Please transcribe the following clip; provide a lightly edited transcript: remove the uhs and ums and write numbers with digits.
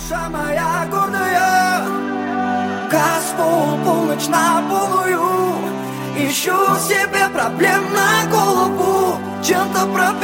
душа моя гордая. Газпол, полночь на полную. Ищу себе проблем на голову. Чем-то